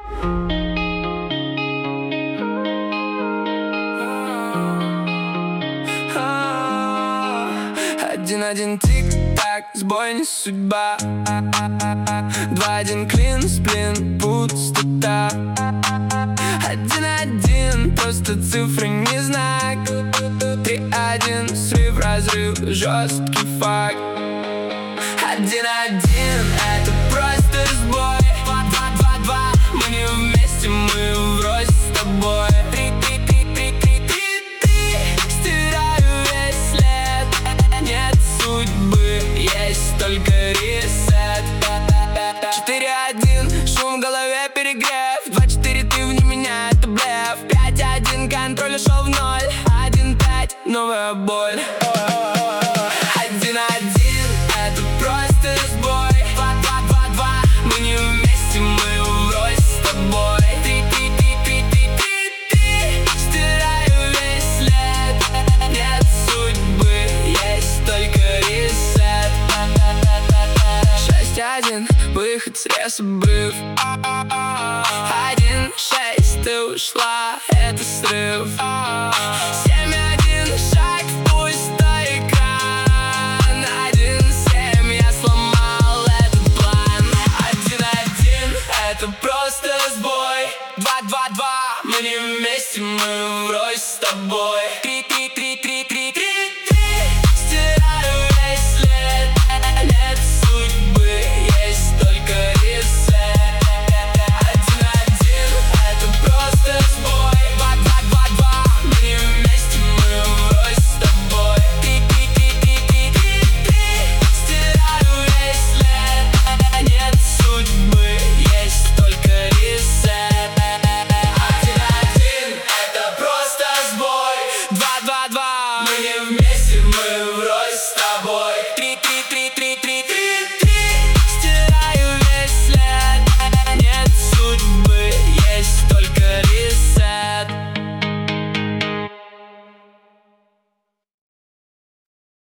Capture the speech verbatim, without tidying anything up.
Один-один тик-так, сбой не судьба. Два-один клин, сплин, пустота. Один-один, просто цифры, не знак. Три-один, срыв, разрыв, жесткий факт. Один-один, это просто сбой. Два-два-два-два, мы не вместе, мы врозь с тобой. Три-три-три-три-три-три, стираю весь след. Нет судьбы, есть только ресет. Четыре-один, шум в голове, перегрев. Два-четыре, ты вне меня, это блеф. Пять-один, контроль ушел в ноль. Один-пять, новая боль. Один-один, это просто сбой. Два-два-два-два, мы не вместе, мы врозь с тобой. Три-три-три-три-три-три, стираю весь след. Нет судьбы, есть только ресет. Шесть-один, выход с рез, обрыв. Один-шесть, ты ушла, это срыв. Семь-один, шаг в пустой экран. Один-семь, я сломал этот план. Один-один, это просто сбой. Два-два-два, мы не вместе, мы врозь с тобой.